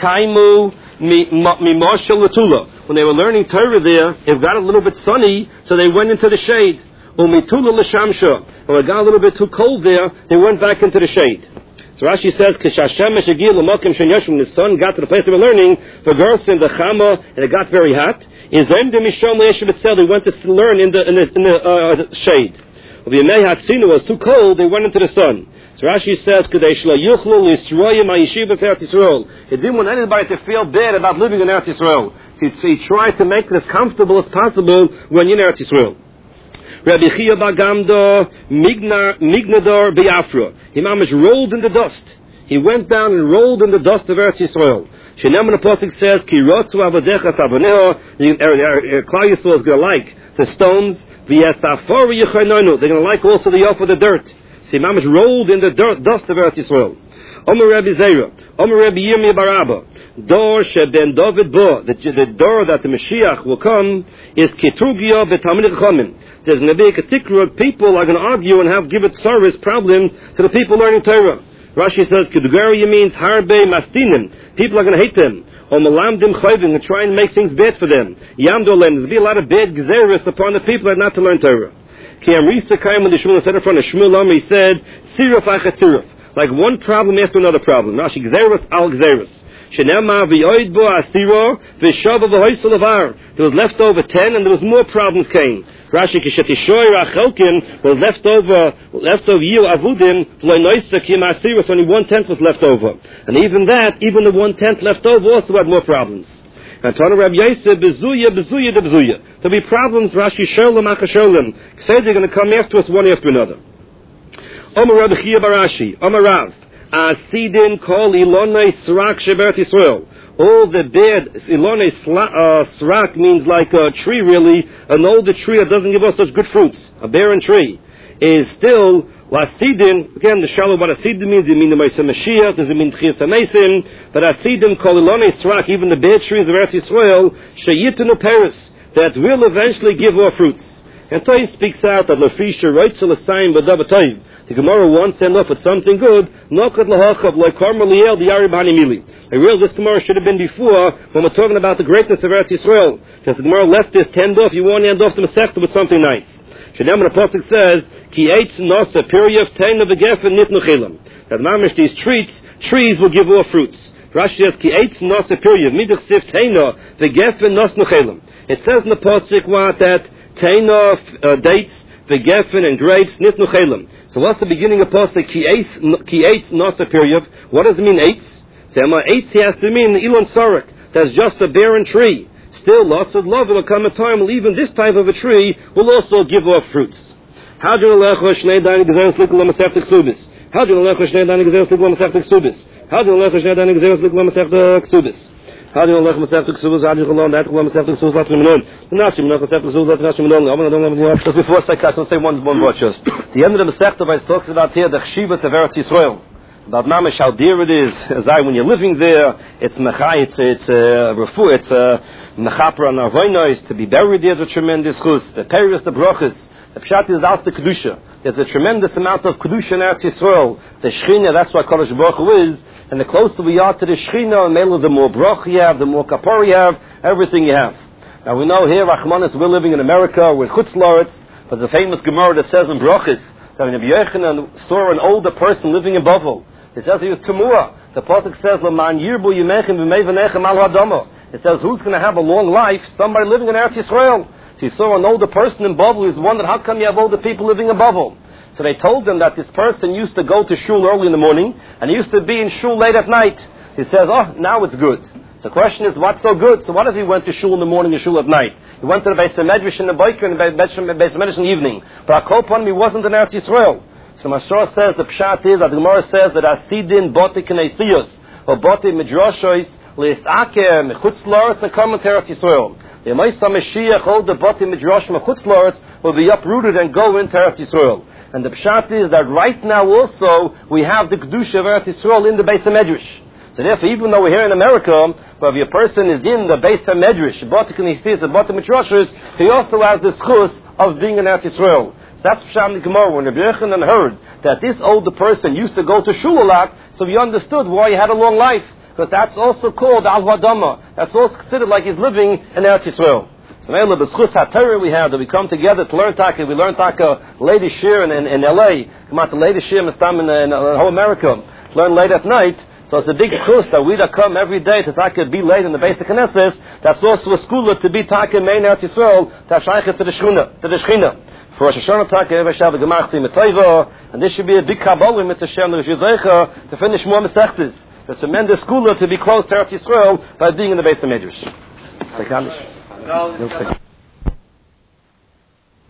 Kaimu Mimoshel Latula. When they were learning Torah there, it got a little bit sunny, so they went into the shade. Umitula L'Shamsha. When it got a little bit too cold there, they went back into the shade. So Rashi says, when the sun got to the place they were learning, the girls in the Chama, and it got very hot, they went to learn in the shade. When it was too cold, they went into the sun. So Rashi says, he didn't want anybody to feel bad about living in Eretz Yisrael. So he tried to make it as comfortable as possible when you're in Eretz Yisrael. Rabbi Chia Bagamda Mignador Biafra. He mamish rolled in the dust. He went down and rolled in the dust of Eretz Yisrael. Shenam the Pasuk says, Ki rotzu avodecha savoneho. Klal Yisrael is going to like the stones. V'yasafori yichaynonu. They're going to like also the yof of the dirt. So he mamish rolled in the dust of Eretz Yisrael. Omer Rabbi Zera, Omer Rabbi Yirmiyah Barabba, Dor sheben David bo, the door that the Mashiach will come is Ketugya b'Talmidei Chachamim. There's going to be a particular people are going to argue and give it service problems to the people learning Torah. Rashi says Ketugya means Harbe Mastinim. People are going to hate them. Or Malamdim Chayvim and try and make things bad for them. Yamdolem, there's going to be a lot of bad gzeres upon the people that not to learn Torah. Ki Amrisa Kaim when the Shmuel said in front of Shmuel Amri said Siruf Achat Siruf. Like one problem after another problem. Rashi Gzeros al Gzeros. Shenema v'yoid bo asiro v'shava v'hoysel avar. There was left over 10 and there was more problems came. Rashi kishetishoy rachelkin was left over you avudim v'loinoisa kim asiro. So only 1/10 was left over. And even the 1/10 left over also had more problems. And Tana Rabbi Yosef bezuya de bezuya. There'll be problems. Rashi sholem achasholem. Say they're going to come after us one after another. Omer Rabbi Chia Barashi, Omer Rav, Asidin kol ilonei srak sheberet Yisrael. All the bad, ilonei srak means like a tree really, an older tree that doesn't give us such good fruits, a barren tree, is still, Asidin, again the shallow what Asidin means, it means the Moshe Mashiach, does it mean Tchias HaMesim, but Asidin kol ilonei srak, even the bad trees of Eretz Yisrael, sheyitenu peris, that will eventually give off fruits. And Toy speaks out that Lafisha writes to the sign B'Davatayv. The Gemara wants to end off with something good. Nokad lahachav like Karmel Liel the Yari Bani Mili. I realize this Gemara should have been before when we're talking about the greatness of Eretz Yisrael. Because the Gemara left this to end off. You want to end off the Masechta with something nice. Shenam the Pasuk says Ki eitz nasa piryav teina v'gefen nitnu chilam. That mamish these trees will give off fruits. Rashi says Ki eitz nasa piryav midach sif teina v'gefen nasnu chilam. It says in the Pasuk what that teina dates the geffen and grapes nitnu chelim. So what's the beginning of pasuk ki eitz nasa piryav? What does it mean eitz? Sema eitz has to mean ilon sarak. That's just a barren tree. Still, lots of love will come a time when even this type of a tree will also give off fruits. How do you lech shnei daini gezeres likul masechta ksubis? How do you lech shnei daini gezeres likul masechta ksubis? How do you lech shnei daini gezeres likul masechta ksubis? How do you lech masechta ksubis? How do you lech masechta ksubis? Let's go on. Nashim lech masechta ksubis. Let's go on. Just before I say one word just. The end of the masechta it talks about here the chshivas of Eretz Yisrael. About mamish how dear it is. As when you're living there, it's mechai, it's refu, it's mechapra and arvoinos to be buried there is a tremendous chus. The peris, the brachas, the pshat is out the kedusha. There's a tremendous amount of kedusha in Eretz Yisrael. The shechina, that's what Kodesh Baruch Hu is. And the closer we are to the shechina, the more brach you have, the more kapor you have, everything you have. Now we know here, Rachmanis, we're living in America, we're Chutz La'aretz, but the famous Gemara that says in brachas that when Rabbi Yochanan saw an older person living in Bavel, it says he was Tumua. The Pasuk says, "L'man yirbu yimechem v'meivanechem al hadama." It says, who's going to have a long life? Somebody living in Eretz Yisrael. So he saw an older person in Bavel. He's wondered, how come you have older people living in Bavel? So they told him that this person used to go to shul early in the morning, and he used to be in shul late at night. He says, now it's good. So the question is, what's so good? So what if he went to shul in the morning and shul at night? He went to the Beis Medrash in the Boiker and the Beis Medrash in the evening. But Akopan, he wasn't in Eretz Yisrael. So Mashor says, the Pshat is, that the Gemara says that Asidin Boti Knesiyos, or Boti Midrashois, Le'is'aker, Mechutz La'aretz, and come to Eretz Yisrael. The Yemaisa Mashiach, all the Boti Midrash, Mechutz La'aretz, will be uprooted and go into Eretz Yisrael. And the Pshat is that right now also, we have the Kedusha of Eretz Yisrael in the Beis Medrash. So therefore, even though we're here in America, but if a person is in the Beis Medrash, Boti Knesiyos, or Boti Midrashos, he also has the schus of being in Eretz Yisrael. That's Psham the Gemara. When Rabbi Yochanan heard that this older person used to go to shul a lot, so he understood why he had a long life. because that's also called Al Wadama. That's also considered like he's living in Eretz Yisrael. So Mela b'schus HaTorah we have that we come together to learn Taka. We learn Taka lady shir in LA. Come out to lady shir Mistam in whole America. Learn late at night. So it's a big chus that we that come every day to Taka be late in the basic Knesset. That's also a school to be Taka main Eretz Yisrael to have shaykhs to the Shechina. For Rosh Hashanah Taka every Shabbat Gemach Mitzayva, and this should be a big Kabbalah with Hashem to finish more Masechtas. It's a tremendous school to be close to Eretz Yisrael by being in the base of Medrash.